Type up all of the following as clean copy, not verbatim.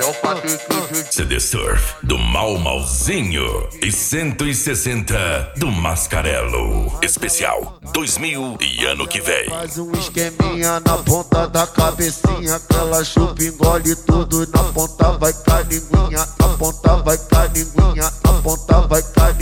CD Surf do Malzinho e 160 do Mascarelo. Especial 2000 e ano que vem. Faz um esqueminha na ponta da cabecinha, que ela chupa, engole tudo. Na ponta vai calinguinha, na ponta vai calinguinha, na ponta vai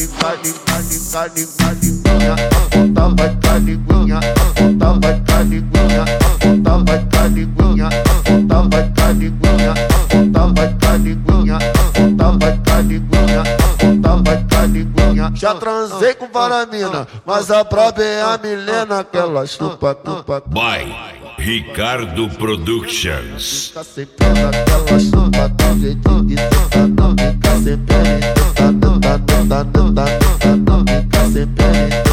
calinguinha, na ponta vai calinguinha, na ponta vai calinguinha, na ponta vai calinguinha, na ponta vai calinguinha, na ponta vai calinguinha, na ponta vai calinguinha, na ponta vai calinguinha. Já transei com varamina, mas a braba é a Milena, que ela chupa, tupa. By Ricardo Productions. Fica sem pena, que ela chupa do jeitinho de sentar, não fica sem pena, não fica sem pena,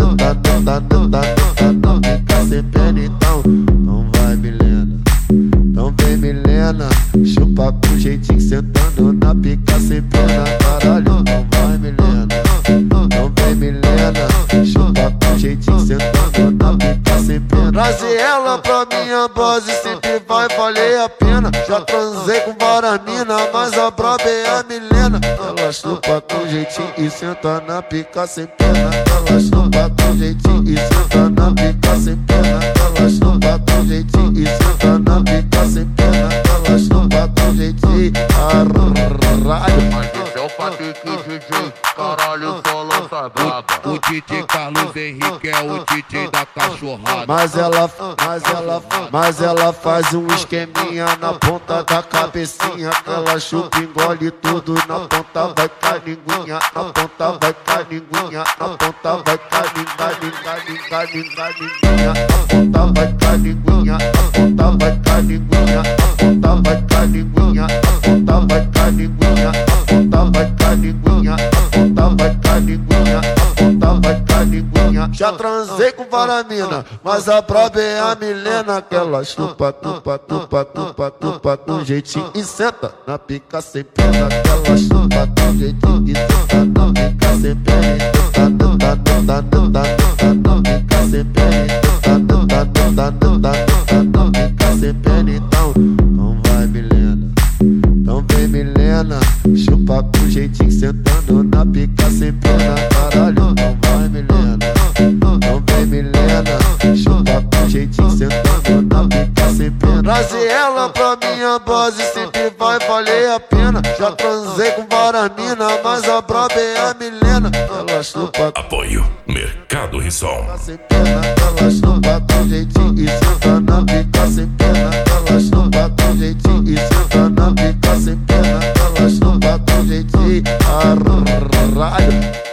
não fica sem pena, então vai Milena, então vem Milena, chupa com jeitinho sentando na pica sem pena, caralho, não vai Milena, então vem Milena, chupa com jeitinho sentando na pica sem pena. Trazer ela pra minha base sempre vai valer a pena. Já transei com várias minas, mas a braba é a Milena. Ela chupa com jeitinho e senta na pica sem pena. Ela chupa com jeitinho e senta na pica sem pena. Ela chupa com jeitinho e senta na pica sem pena. Ela chupa com jeitinho, caralho. Mas esse é o Patrick DJ, caralho, só lança braba. O DJ Carlos Henrique é o DJ da cachorrada. Mas ela faz um esqueminha na ponta da cabecinha, que ela chupa, engole tudo. Na ponta vai calinguinha, na ponta vai calinguinha, na ponta vai calinguinha, na ponta vai calinguinha, na ponta vai calinguinha, na ponta vai calinguinha, na ponta vai calinguinha, na ponta vai calinguinha, na ponta vai calinguinha, na ponta vai calinguinha. Já transei com varamina, mas a braba é a Milena, que ela chupa, tupa com jeitinho e senta na pica sem pena. Que ela chupa com jeitinho e senta na pica sem pena. Na pica sem pena, na pica sem pena, então vai Milena, então vem Milena, chupa com jeitinho sentando na pica sem pena, caralho, não vai Milena, então vem Milena, chupa com jeitinho sentando na pica sem pena. Trazer ela pra minha base sempre vai valer a pena. Já transei com várias minas, mas a braba é a Milena. Ela chupa Apoio Mercado Risson. sem pena, ela chupa com jeitinho e senta na pica sem pena. Ela chupa com jeitinho e senta na pica sem pena. Ela chupa com jeitinho, caralho.